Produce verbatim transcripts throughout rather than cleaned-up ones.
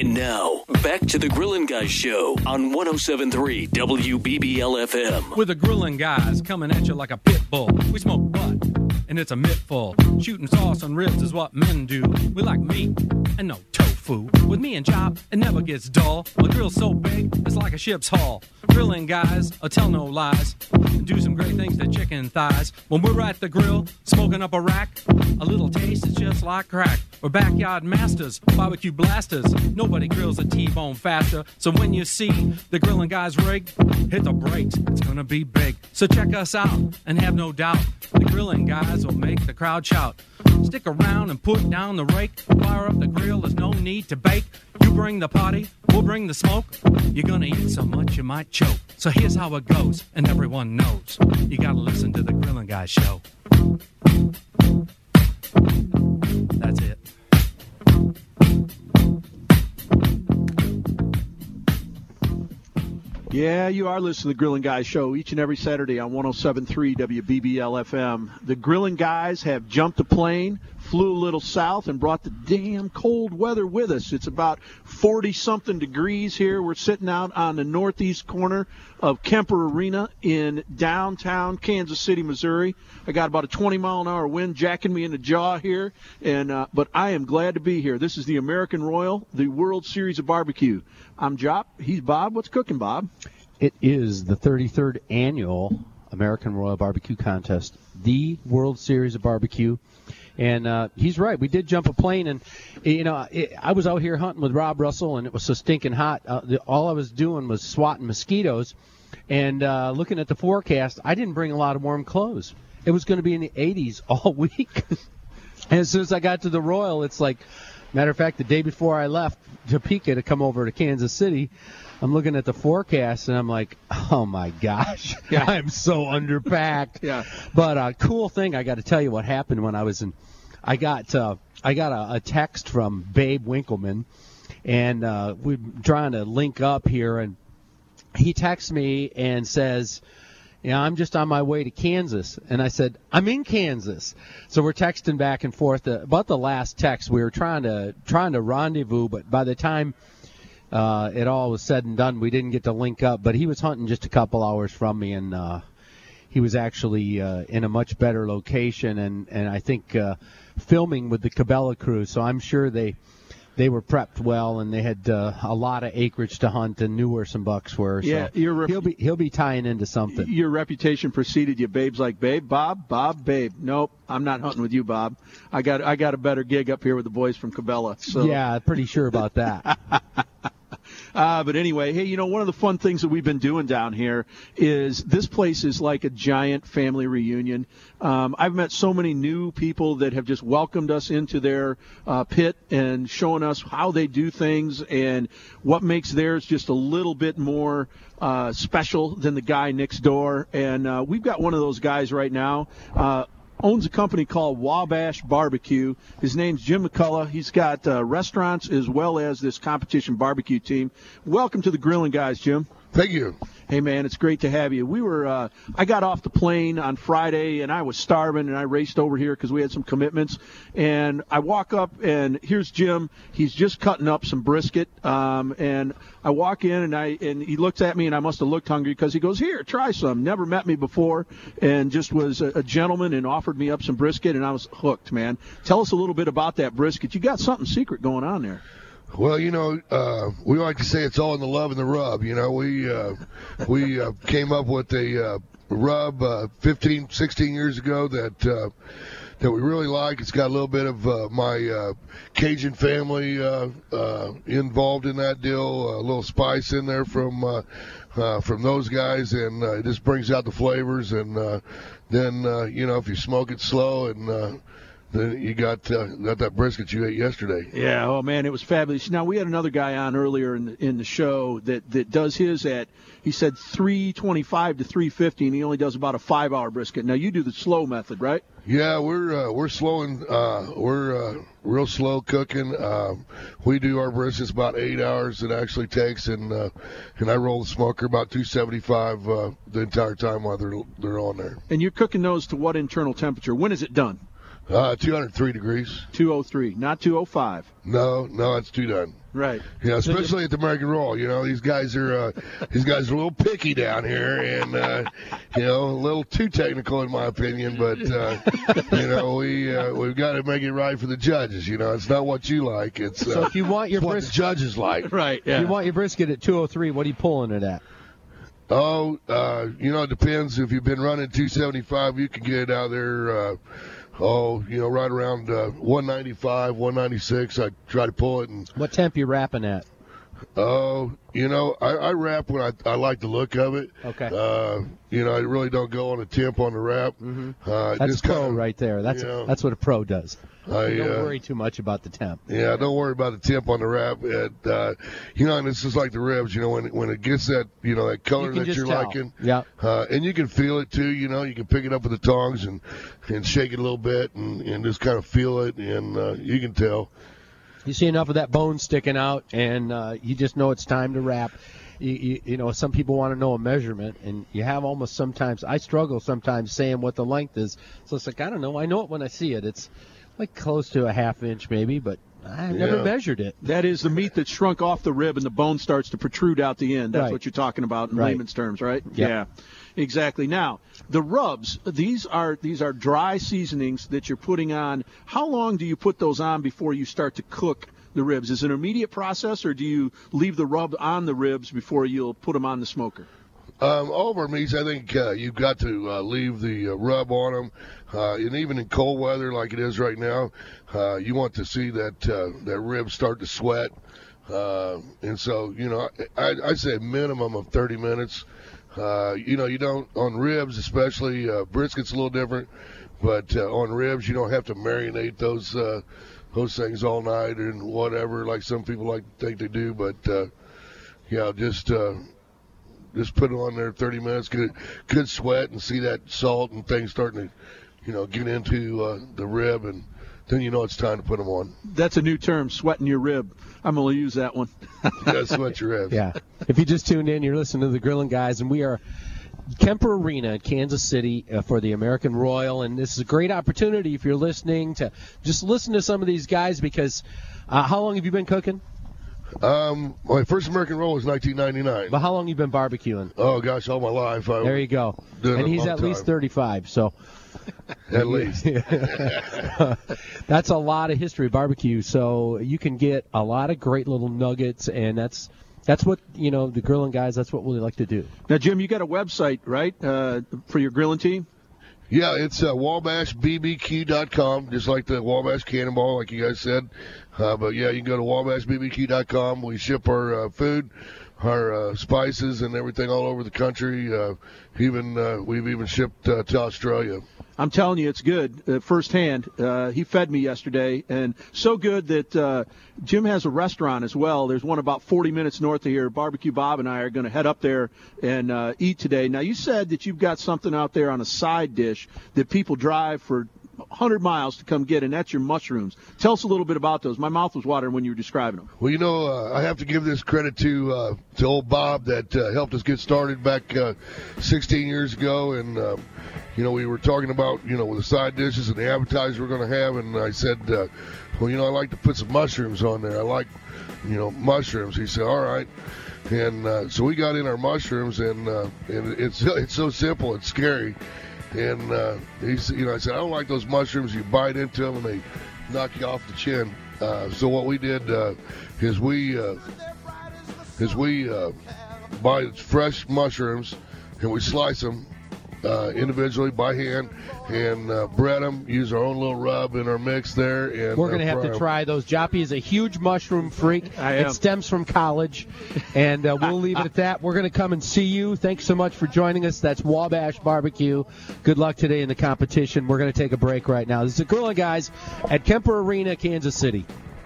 And now, back to the Grillin' Guys Show on one oh seven point three W B B L F M. With the Grillin' Guys coming at you like a pit bull. We smoke butt, and it's a mittful. Shooting sauce on ribs is what men do. We like meat and no tofu. With me and Job, it never gets dull. A grill's so big, it's like a ship's hull. Grillin' Guys, I tell no lies, and do some great things to chicken thighs. When we're at the grill, smoking up a rack, a little taste is just like crack. We're backyard masters, barbecue blasters. Nobody grills a T-bone faster. So when you see the Grillin' Guys rig, hit the brakes, it's gonna be big. So check us out, and have no doubt, the Grillin' Guys will make the crowd shout. Stick around and put down the rake. Fire up the grill, there's no need to bake. You bring the party, we'll bring the smoke. You're gonna eat so much you might choke. So here's how it goes, and everyone knows. You gotta listen to the Grillin' Guys Show. That's it. Yeah, you are listening to the Grillin' Guys Show each and every Saturday on one oh seven point three W B B L F M. The Grillin' Guys have jumped a plane, flew a little south, and brought the damn cold weather with us. It's about forty-something degrees here. We're sitting out on the northeast corner of Kemper Arena in downtown Kansas City, Missouri. I got about a twenty mile an hour wind jacking me in the jaw here, and uh, but I am glad to be here. This is the American Royal, the World Series of Barbecue. I'm Jop. He's Bob. What's cooking, Bob? It is the thirty-third annual American Royal Barbecue Contest, the World Series of Barbecue. And uh, he's right. We did jump a plane, and you know, it, I was out here hunting with Rob Russell, and it was so stinking hot. Uh, the, all I was doing was swatting mosquitoes, and uh, looking at the forecast, I didn't bring a lot of warm clothes. It was going to be in the eighties all week. And as soon as I got to the Royal, it's like, matter of fact, the day before I left Topeka to come over to Kansas City, I'm looking at the forecast, and I'm like, oh, my gosh, yeah. I'm so underpacked. Yeah. But uh, cool thing, I got to tell you what happened when I was in – I got uh, I got a, a text from Babe Winkleman, and uh, we're trying to link up here, and he texts me and says – yeah, I'm just on my way to Kansas. And I said, I'm in Kansas. So we're texting back and forth. Uh, about the last text, we were trying to trying to rendezvous, but by the time uh, it all was said and done, we didn't get to link up. But he was hunting just a couple hours from me, and uh, he was actually uh, in a much better location, and, and I think uh, filming with the Cabela crew. So I'm sure they they were prepped well, and they had uh, a lot of acreage to hunt and knew where some bucks were. So yeah, your rep- he'll be he'll be tying into something. Your reputation preceded you. Babe's like, Babe, Bob, Bob, Babe. Nope, I'm not hunting with you, Bob. I got I got a better gig up here with the boys from Cabela. So. Yeah, pretty sure about that. Uh, but anyway, hey, you know, one of the fun things that we've been doing down here is this place is like a giant family reunion. Um, I've met so many new people that have just welcomed us into their uh, pit and showing us how they do things and what makes theirs just a little bit more uh, special than the guy next door. And uh, we've got one of those guys right now. Uh, owns a company called Wabash Barbecue. His name's Jim McCullough. He's got uh, restaurants as well as this competition barbecue team. Welcome to the Grillin' Guys, Jim. Thank you. Hey, man, it's great to have you. We were, uh, I got off the plane on Friday, and I was starving, and I raced over here because we had some commitments. And I walk up, and here's Jim. He's just cutting up some brisket. Um, and I walk in, and I and he looks at me, and I must have looked hungry because he goes, here, try some. Never met me before, and just was a, a gentleman and offered me up some brisket, and I was hooked, man. Tell us a little bit about that brisket. You got something secret going on there. Well, you know, uh, we like to say it's all in the love and the rub. You know, we uh, we uh, came up with a uh, rub uh, fifteen, sixteen years ago that uh, that we really like. It's got a little bit of uh, my uh, Cajun family uh, uh, involved in that deal, a little spice in there from uh, uh, from those guys, and uh, it just brings out the flavors. And uh, then, uh, you know, if you smoke it slow and uh, then you got uh, got that brisket you ate yesterday. Yeah, oh man, it was fabulous. Now we had another guy on earlier in the, in the show that, that does his at, he said three twenty-five to three fifty, and he only does about a five hour brisket. Now you do the slow method, right? Yeah, we're uh, we're slowing. Uh, we're uh, real slow cooking. Uh, we do our briskets about eight hours. It actually takes, and uh, and I roll the smoker about two seventy-five uh, the entire time while they're they're on there. And you're cooking those to what internal temperature? When is it done? Uh, two hundred three degrees. two oh three, not two oh five. No, no, it's too done. Right. Yeah, especially at the American Royal. You know, these guys are uh, these guys are a little picky down here, and uh, you know, a little too technical in my opinion. But uh, you know, we uh, we've got to make it right for the judges. You know, it's not what you like. It's uh, So if you want your what brisket, the judges like. Right. Yeah. if you want your brisket at two oh three, what are you pulling it at? Oh, uh, you know, it depends. If you've been running two seventy-five, you can get it out there. Uh, oh, you know, right around uh, one ninety-five, one ninety-six. I try to pull it, and What temp you wrapping at? oh, you know, I, I wrap when I, I like the look of it. Okay. Uh, you know, I really don't go on a temp on the wrap. Mm-hmm. Uh, That's just pro kinda, right there. That's you know, that's what a pro does. I, Don't uh, worry too much about the temp. Yeah, don't worry about the temp on the wrap. And, uh, you know, and it's just like the ribs. You know, when when it gets that, you know, that color You can that just you're tell. liking. Yeah. Uh, and you can feel it too. You know, you can pick it up with the tongs and and shake it a little bit and, and just kind of feel it, and uh, you can tell. You see enough of that bone sticking out, and uh, you just know it's time to wrap. You, you, you know, some people want to know a measurement, and you have almost sometimes. I struggle sometimes saying what the length is. So it's like, I don't know. I know it when I see it. It's like close to a half inch maybe, but I've never Yeah. measured it. That is the meat that's shrunk off the rib and the bone starts to protrude out the end. That's Right. what you're talking about in Right. layman's terms, right? Yep. Yeah, exactly. Now, the rubs, these are these are dry seasonings that you're putting on. How long do you put those on before you start to cook the ribs? Is it an immediate process, or do you leave the rub on the ribs before you'll put them on the smoker? Um, all of our meats, I think uh, you've got to uh, leave the uh, rub on them, uh, and even in cold weather like it is right now, uh, you want to see that uh, that rib start to sweat, uh, and so you know I, I'd say a minimum of thirty minutes. Uh, you know, you don't on ribs, especially uh, brisket's a little different, but uh, on ribs you don't have to marinate those uh, those things all night and whatever like some people like to think they do, but uh, yeah, just. Uh, Just put it on there thirty minutes, get it good sweat, and see that salt and things starting to, you know, get into uh, the rib, and then you know it's time to put them on. That's a new term, sweating your rib. I'm going to use that one. You got to sweat your ribs. Yeah. If you just tuned in, you're listening to the Grilling Guys, and we are Kemper Arena in Kansas City uh, for the American Royal, and this is a great opportunity if you're listening to just listen to some of these guys because uh, how long have you been cooking? Um, my first American Roll was nineteen ninety-nine. But how long you been barbecuing? Oh gosh, all my life. I There you go. doing it And a he's long at least time. thirty-five, so At least. that's a lot of history of barbecue. So you can get a lot of great little nuggets, and that's that's what you know the Grilling Guys. That's what we like to do. Now, Jim, you got a website, right, uh, for your grilling team? Yeah, it's uh, wabash b b q dot com, just like the Wabash Cannonball, like you guys said. Uh, but, yeah, you can go to wabash b b q dot com. We ship our uh, food, our uh, spices, and everything all over the country. Uh, even uh, We've even shipped uh, to Australia. I'm telling you, it's good uh, firsthand. Uh, he fed me yesterday, and so good that uh, Jim has a restaurant as well. There's one about forty minutes north of here. Barbecue Bob and I are going to head up there and uh, eat today. Now, you said that you've got something out there on a side dish that people drive for one hundred miles to come get, and that's your mushrooms. Tell us a little bit about those. My mouth was watering when you were describing them. Well, you know, uh, I have to give this credit to uh, to old Bob that uh, helped us get started back uh, sixteen years ago, and uh, you know, we were talking about, you know, with the side dishes and the appetizer we're going to have, and I said, uh, well, you know, I like to put some mushrooms on there. I like, you know, mushrooms. He said, all right. And uh, so we got in our mushrooms, and uh, and it's it's so simple, it's scary. And uh, he's, you know, I said, I don't like those mushrooms. You bite into them and they knock you off the chin. Uh, so what we did uh, is we uh, is we uh, buy fresh mushrooms and we slice them uh, individually by hand and uh, bread them. Use our own little rub in our mix there. And We're going to uh, have fry to 'em. try those. Joppy is a huge mushroom freak. I It am. stems from college, and uh, we'll leave it at that. We're going to come and see you. Thanks so much for joining us. That's Wabash Barbecue. Good luck today in the competition. We're going to take a break right now. This is the Grilling Guys at Kemper Arena, Kansas City.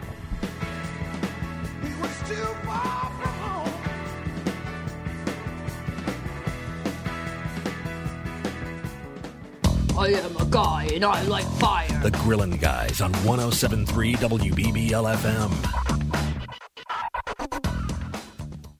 I am a guy and I like fire. The Grillin' Guys on one oh seven point three W B B L F M.